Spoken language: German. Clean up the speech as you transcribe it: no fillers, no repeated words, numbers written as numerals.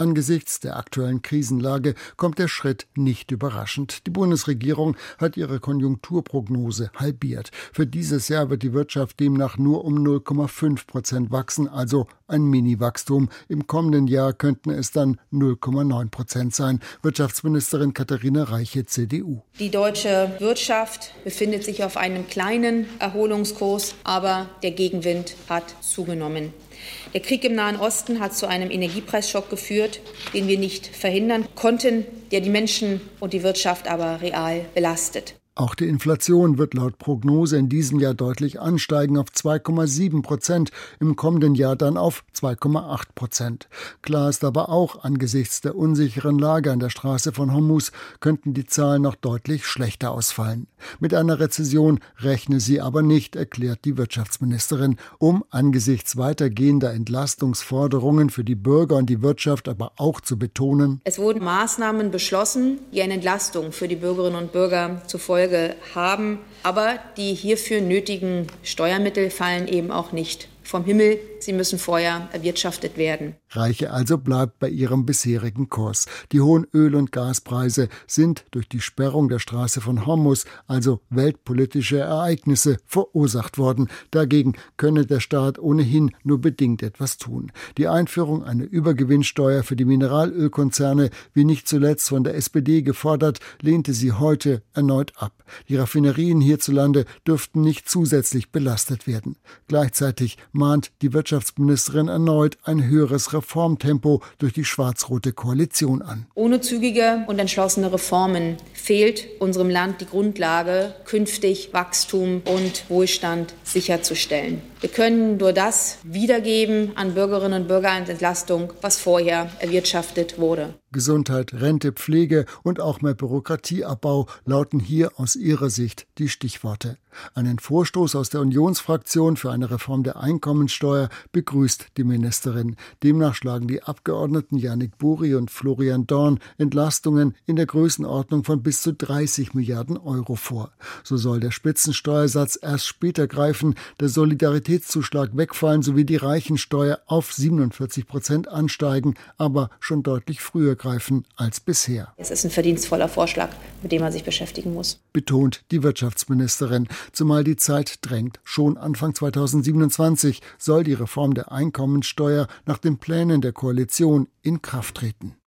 Angesichts der aktuellen Krisenlage kommt der Schritt nicht überraschend. Die Bundesregierung hat ihre Konjunkturprognose halbiert. Für dieses Jahr wird die Wirtschaft demnach nur um 0,5% wachsen, also ein Mini-Wachstum. Im kommenden Jahr könnten es dann 0,9% sein. Wirtschaftsministerin Katharina Reiche, CDU. Die deutsche Wirtschaft befindet sich auf einem kleinen Erholungskurs, aber der Gegenwind hat zugenommen. Der Krieg im Nahen Osten hat zu einem Energiepreisschock geführt, den wir nicht verhindern konnten, der die Menschen und die Wirtschaft aber real belastet. Auch die Inflation wird laut Prognose in diesem Jahr deutlich ansteigen auf 2,7%, im kommenden Jahr dann auf 2,8%. Klar ist aber auch, angesichts der unsicheren Lage an der Straße von Hormuz könnten die Zahlen noch deutlich schlechter ausfallen. Mit einer Rezession rechne sie aber nicht, erklärt die Wirtschaftsministerin, um angesichts weitergehender Entlastungsforderungen für die Bürger und die Wirtschaft aber auch zu betonen: Es wurden Maßnahmen beschlossen, die eine Entlastung für die Bürgerinnen und Bürger zur Folge haben, aber die hierfür nötigen Steuermittel fallen eben auch nicht vom Himmel. Sie müssen vorher erwirtschaftet werden. Reiche also bleibt bei ihrem bisherigen Kurs. Die hohen Öl- und Gaspreise sind durch die Sperrung der Straße von Hormuz, also weltpolitische Ereignisse, verursacht worden. Dagegen könne der Staat ohnehin nur bedingt etwas tun. Die Einführung einer Übergewinnsteuer für die Mineralölkonzerne, wie nicht zuletzt von der SPD gefordert, lehnte sie heute erneut ab. Die Raffinerien hierzulande dürften nicht zusätzlich belastet werden. Gleichzeitig mahnt die Wirtschaftsministerin erneut ein höheres Reformtempo durch die schwarz-rote Koalition an. Ohne zügige und entschlossene Reformen fehlt unserem Land die Grundlage, künftig Wachstum und Wohlstand sicherzustellen. Wir können nur das wiedergeben an Bürgerinnen und Bürger als Entlastung, was vorher erwirtschaftet wurde. Gesundheit, Rente, Pflege und auch mehr Bürokratieabbau lauten hier aus ihrer Sicht die Stichworte. Einen Vorstoß aus der Unionsfraktion für eine Reform der Einkommensteuer begrüßt die Ministerin. Demnach schlagen die Abgeordneten Yannick Buri und Florian Dorn Entlastungen in der Größenordnung von bis zu 30 Milliarden Euro vor. So soll der Spitzensteuersatz erst später greifen, der Solidaritätszuschlag wegfallen sowie die Reichensteuer auf 47% ansteigen, aber schon deutlich früher greifen als bisher. Es ist ein verdienstvoller Vorschlag, mit dem man sich beschäftigen muss, betont die Wirtschaftsministerin, zumal die Zeit drängt. Schon Anfang 2027 soll die Reform der Einkommensteuer nach den Plänen der Koalition in Kraft treten.